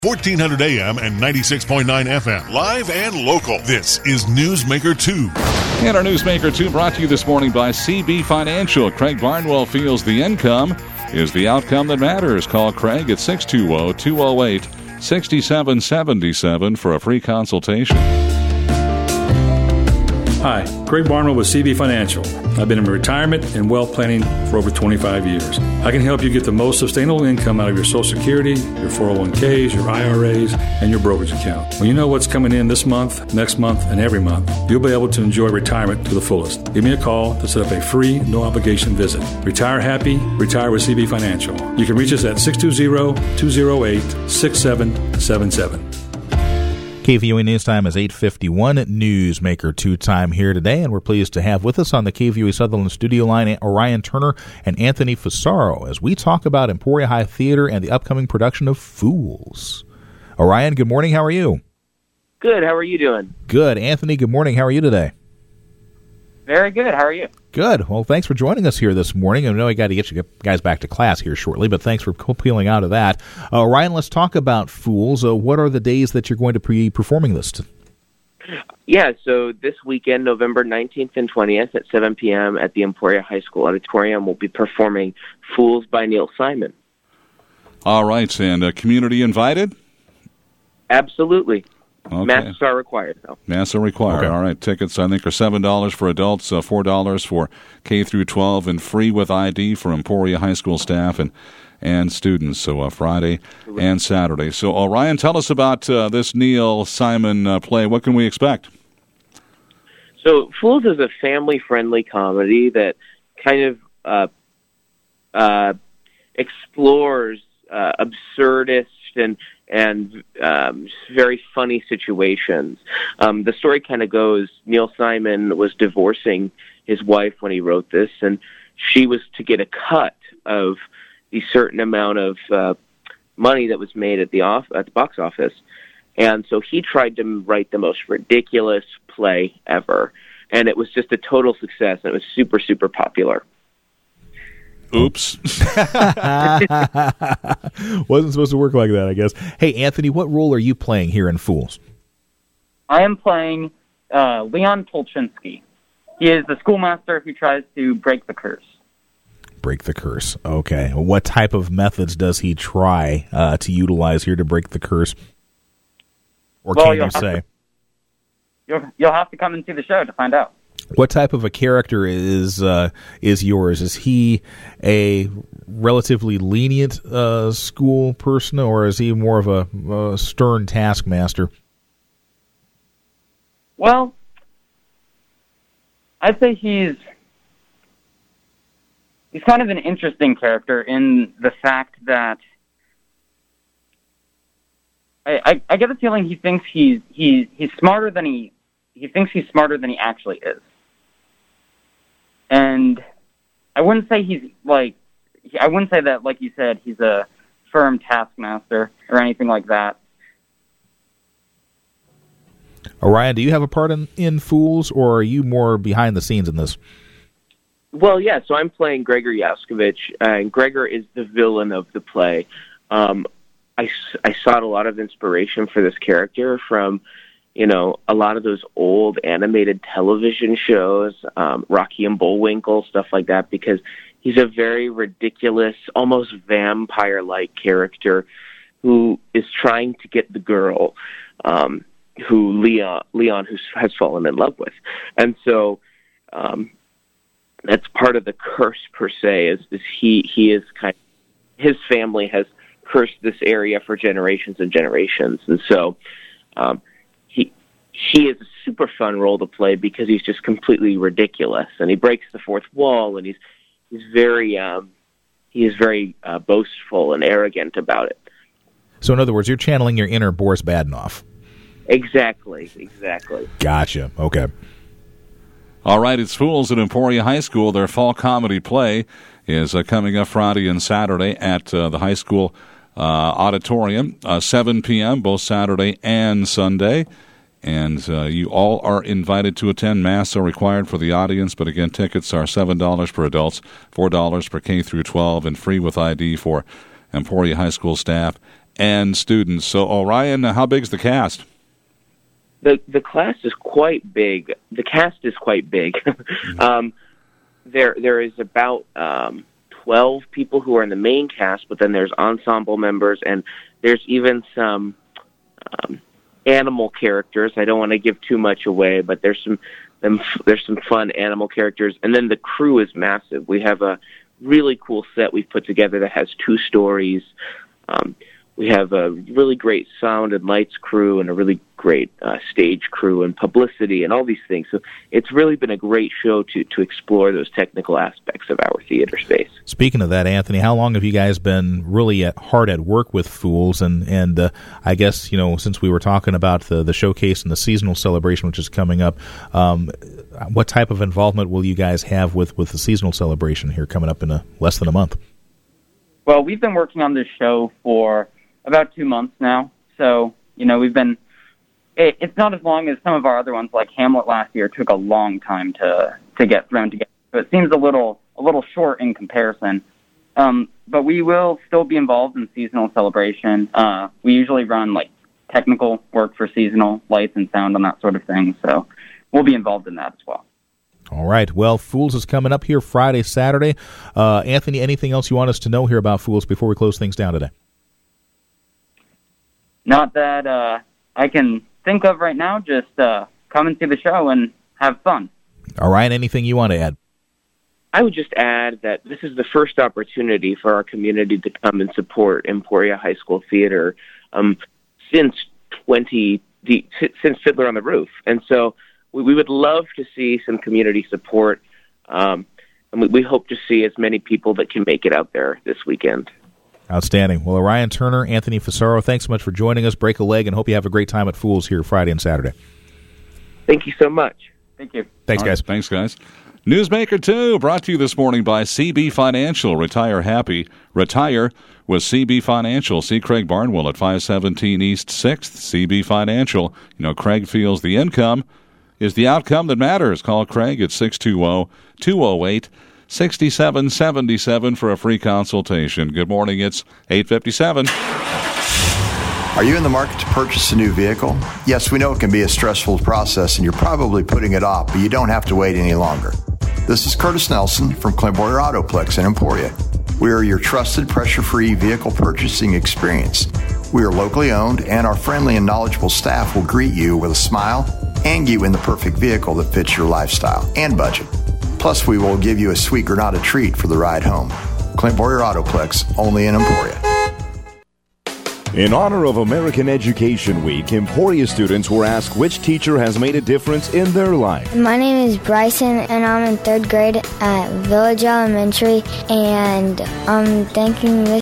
1400 AM and 96.9 FM. Live and local. This is Newsmaker 2. And our Newsmaker 2 brought to you this morning by CB Financial. Craig Barnwell feels the income is the outcome that matters. Call Craig at 620-208-6777 for a free consultation. Hi, Craig Barnwell with CB Financial. I've been in retirement and wealth planning for over 25 years. I can help you get the most sustainable income out of your Social Security, your 401ks, your IRAs, and your brokerage account. When you know what's coming in this month, next month, and every month, you'll be able to enjoy retirement to the fullest. Give me a call to set up a free, no-obligation visit. Retire happy, retire with CB Financial. You can reach us at 620-208-6777. KVUE News Time is 8:51 at Newsmaker 2 time here today, and we're pleased to have with us on the KVUE Sutherland studio line Orion Turner and Anthony Fasaro as we talk about Emporia High Theater and the upcoming production of Fools. Orion, good morning. How are you? Good. How are you doing? Good. Anthony, good morning. How are you today? Very good. How are you? Good. Well, thanks for joining us here this morning. I know I got to get you guys back to class here shortly, but thanks for peeling out of that. Ryan, let's talk about Fools. What are the days that you're going to be performing this? Yeah, so this weekend, November 19th and 20th at 7 p.m. at the Emporia High School Auditorium, we'll be performing Fools by Neil Simon. All right, and community invited? Absolutely. Okay. Masks are required, though. Masks are required. Okay. All right. Tickets, I think, are $7 for adults, $4 for K through 12, and free with ID for Emporia High School staff and students. So Friday and Saturday. So, Orion, tell us about this Neil Simon play. What can we expect? So, Fools is a family-friendly comedy that kind of explores absurdist and very funny situations. The story kind of goes, Neil Simon was divorcing his wife when he wrote this, and she was to get a cut of the certain amount of money that was made at the box office. And so he tried to write the most ridiculous play ever, and it was just a total success, and it was super, super popular. Oops. Wasn't supposed to work like that, I guess. Hey, Anthony, what role are you playing here in Fools? I am playing Leon Tolchinsky. He is the schoolmaster who tries to break the curse. Break the curse. Okay. What type of methods does he try to utilize here to break the curse? Or can you say? You'll have to come and see the show to find out. What type of a character is yours? Is he a relatively lenient school person, or is he more of a stern taskmaster? Well, I'd say he's kind of an interesting character in the fact that I get the feeling he thinks he's smarter than he thinks he's smarter than he actually is. And I wouldn't say that, like you said, he's a firm taskmaster or anything like that. Orion, do you have a part in Fools, or are you more behind the scenes in this? Well, yeah, so I'm playing Gregor Yaskovich, and Gregor is the villain of the play. I sought a lot of inspiration for this character from a lot of those old animated television shows, Rocky and Bullwinkle, stuff like that, because he's a very ridiculous, almost vampire-like character who is trying to get the girl who Leon has fallen in love with. And so that's part of the curse, per se, is he is his family has cursed this area for generations and generations. And so he is a super fun role to play because he's just completely ridiculous, and he breaks the fourth wall, and he's very boastful and arrogant about it. So, in other words, you're channeling your inner Boris Badenov. Exactly. Gotcha. Okay. All right, it's Fools at Emporia High School. Their fall comedy play is coming up Friday and Saturday at the high school auditorium, 7 p.m., both Saturday and Sunday. And you all are invited to attend. Masks are required for the audience, but again, tickets are $7 for adults, $4 for K through 12, and free with ID for Emporia High School staff and students. So, Orion, how big's the cast? The class is quite big. The cast is quite big. There is about 12 people who are in the main cast, but then there's ensemble members, and there's even some animal characters. I don't want to give too much away, but there's some fun animal characters, and then the crew is massive. We have a really cool set we've put together that has 2 stories. We have a really great sound and lights crew and a really great stage crew and publicity and all these things. So it's really been a great show to explore those technical aspects of our theater space. Speaking of that, Anthony, how long have you guys been really hard at work with Fools? And I guess, since we were talking about the showcase and the seasonal celebration, which is coming up, what type of involvement will you guys have with the seasonal celebration here coming up in less than a month? Well, we've been working on this show for about 2 months now. So, we've been, it's not as long as some of our other ones, like Hamlet last year took a long time to get thrown together. So it seems a little short in comparison. But we will still be involved in seasonal celebration. We usually run technical work for seasonal lights and sound and that sort of thing. So we'll be involved in that as well. All right. Well, Fools is coming up here Friday, Saturday. Anthony, anything else you want us to know here about Fools before we close things down today? Not that I can think of right now. Just come and see the show and have fun. All right. Anything you want to add? I would just add that this is the first opportunity for our community to come and support Emporia High School Theater since Fiddler on the Roof. And so we would love to see some community support, and we hope to see as many people that can make it out there this weekend. Outstanding. Well, Orion Turner, Anthony Fusaro, thanks so much for joining us. Break a leg, and hope you have a great time at Fools here Friday and Saturday. Thank you so much. Thank you. Thanks, guys. Thanks, guys. Newsmaker 2, brought to you this morning by CB Financial. Retire happy. Retire with CB Financial. See Craig Barnwell at 517 East 6th. CB Financial. Craig feels the income is the outcome that matters. Call Craig at 620-208-6777 for a free consultation. Good morning. It's 8:57. Are you in the market to purchase a new vehicle? Yes, we know it can be a stressful process, and you're probably putting it off, but you don't have to wait any longer. This is Curtis Nelson from Clint Boyer Autoplex in Emporia. We are your trusted pressure-free vehicle purchasing experience. We are locally owned, and our friendly and knowledgeable staff will greet you with a smile and get you in the perfect vehicle that fits your lifestyle and budget. Plus, we will give you a sweet Granada treat for the ride home. Clint Boyer Autoplex, only in Emporia. In honor of American Education Week, Emporia students were asked which teacher has made a difference in their life. My name is Bryson, and I'm in 3rd grade at Village Elementary, and I'm thanking this